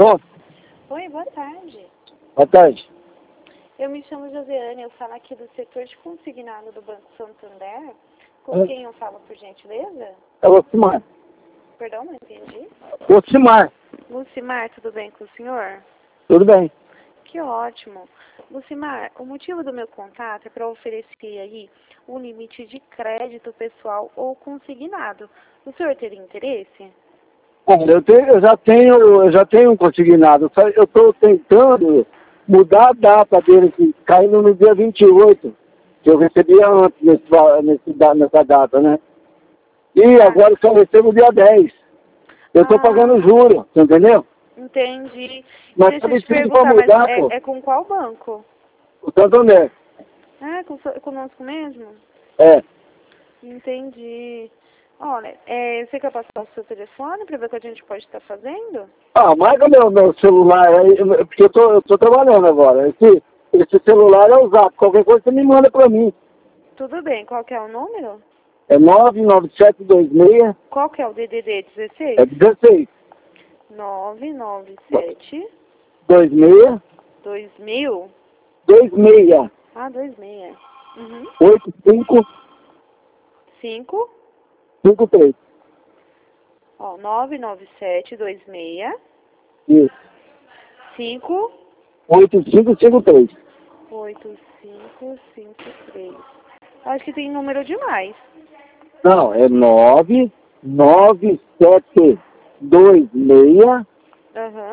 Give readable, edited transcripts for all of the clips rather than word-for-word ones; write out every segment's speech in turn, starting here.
Tô? Oi, boa tarde. Boa tarde. Eu me chamo Josiane, eu falo aqui do setor de consignado do Banco Santander. Com quem eu falo, por gentileza? É o Lucimar. Perdão, não entendi. Lucimar. Lucimar, tudo bem com o senhor? Tudo bem. Que ótimo. Lucimar, o motivo do meu contato é para oferecer aí um limite de crédito pessoal ou consignado. O senhor teria interesse? Olha, eu já tenho um consignado. Eu estou tentando mudar a data dele, que caindo no dia 28, que eu recebia antes nessa data, né? E agora eu só recebo dia 10. Eu estou pagando juros, você entendeu? Entendi. Mas Deixa tá eu te difícil para perguntar, mas mudar, pô. é com qual banco? O Santander. Ah, conosco mesmo? É. Entendi. Olha, você quer passar o seu telefone para ver o que a gente pode estar fazendo? Marca meu celular aí, porque eu tô trabalhando agora. Esse celular é usado. Qualquer coisa você me manda pra mim. Tudo bem, qual que é o número? É 99726. Qual que é o DDD 16? É 16. 997 26. 2000? 26. Ah, 26. Uhum. 85. 5, 53. ó, 997 26 Isso. 5 8553. 8553. Acho que tem número demais. Não, é 99726 Aham.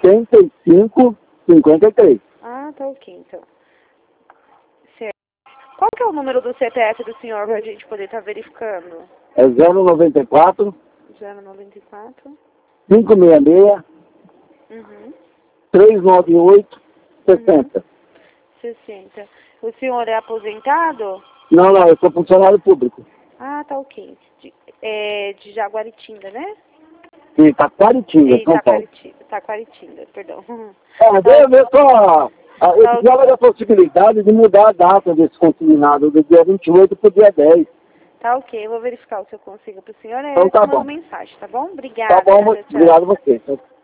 8553. Ah, tá ok, então. Certo. Qual que é o número do CPF do senhor para a gente poder estar verificando? É 094 094. 566 Uhum. 398 60. Uhum. 60. O senhor é aposentado? Não, eu sou funcionário público. Ah, tá ok. De Jaguaritinga, né? De Taquaritinga, São Paulo. Taquaritinga, perdão. Ver só. Eu Tá, precisava da possibilidade de mudar a data desse consignado do dia 28 para o dia 10. tá ok, eu vou verificar o que eu consigo pro senhor. Aí Então eu te tá mando bom. mensagem, tá bom? Tá Obrigada. bom, Tchau, obrigado a tchau. você.